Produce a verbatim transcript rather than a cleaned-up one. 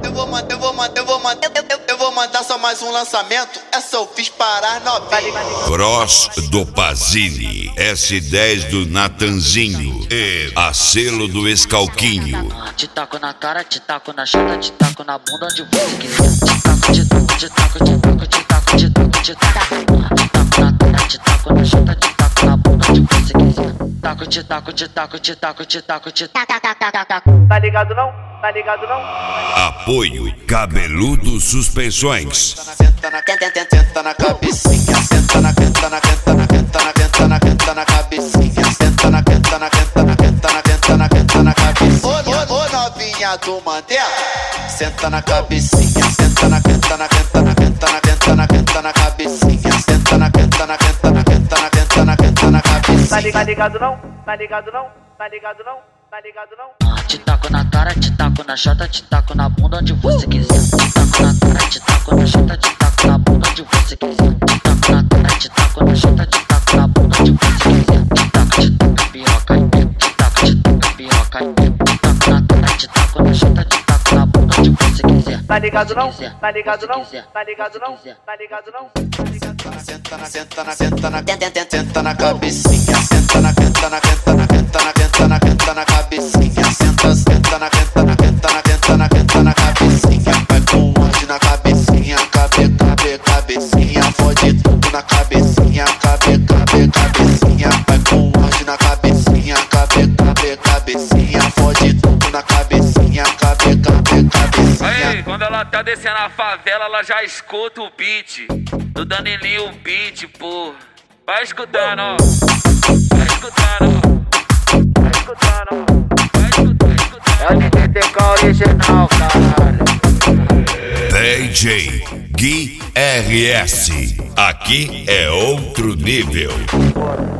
eu vou mandar, eu vou mandar, eu vou mandar, eu, eu, eu vou mandar só mais um lançamento. Essa eu fiz parar novinha. Cross do Pazini, S dez do Natanzinho e a selo do Escalquinho. Te taco na cara, te taco na chata, te taco na bunda onde você quiser. Te taco, te taco, te taco, te taco, te taco, te taco, te taco. Te taco na cara, te taco na chata, te taco na bunda onde você quiser. Taco, te taco, te taco, te taco, te taco, te taco, taco, taco. Tá ligado não? Tá ligado não? Apoio Cabeludo Suspensões. Senta na, senta, senta, senta na cabecinha, senta na, senta na, senta na, senta na, senta na, senta na cabecinha, senta na, senta na, senta na, senta na, senta na, senta na cabecinha. Ô, ô, ô novinha do Mandela, senta na cabecinha, senta na, senta na, senta na, senta na, senta na, senta na cabecinha, senta na, senta na, senta na, senta na, senta na, senta na cabecinha. Tá ligado não? Tá ligado não? Tá ligado não? Tá ligado não? Te taco na cara, te taco na chata, te taco na bunda onde você quiser. Te taco na cara, te taco na chata, te taco na bunda onde você quiser. Te taco na cara, te taco na chata, te taco na bunda onde você quiser. Te taco, te taco, piroca e pego. Te taco, te taco, piroca e pego. Te taco na cara, te taco na chata, te taco na bunda onde você quiser. Tá ligado não? Tá ligado não? Tá ligado não? Tá ligado não? Senta na, senta na, senta na, senta, senta na cabecinha, senta na, senta na, senta na, senta na, senta na, senta na cabecinha, senta, senta na, senta na, senta na, senta na, senta na cabecinha, vai com ódio na cabecinha, cabe, cabe, cabecinha, fode tudo na cabecinha, cabe, cabe, cabecinha, vai com ódio na cabecinha, cabe, cabe, cabecinha, fode tudo na cabecinha, cabe, cabe, cabecinha. Aí, quando ela tá descendo a favela, ela já escuta o beat do Danilinho, o beat, pô. Vai escutando, ó. Vai escutando, ó. Vai escutando, ó. Vai escutando, vai escutando. É o D J T K original, caralho. D J Gui R S. Aqui é outro nível.